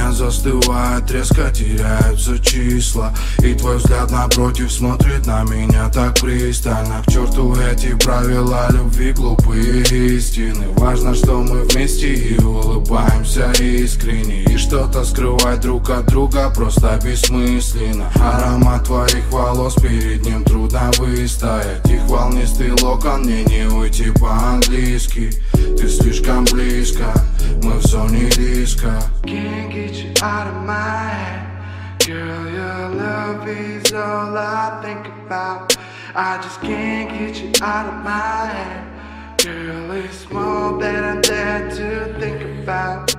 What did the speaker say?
время застывает, резко теряются числа. И твой взгляд напротив смотрит на меня так пристально. К черту эти правила любви, глупые истины. Важно, что мы вместе и улыбаемся искренне. И что-то скрывать друг от друга просто бессмысленно. Аромат твоих волос, перед ним трудно выстоять. Их волнистый локон, мне не уйти по-английски. Ты слишком близко, мы в зоне риска. Can't get you out of my head. Girl, your love is all I think about. I just can't get you out of my head. Girl, it's more than I dare to think about.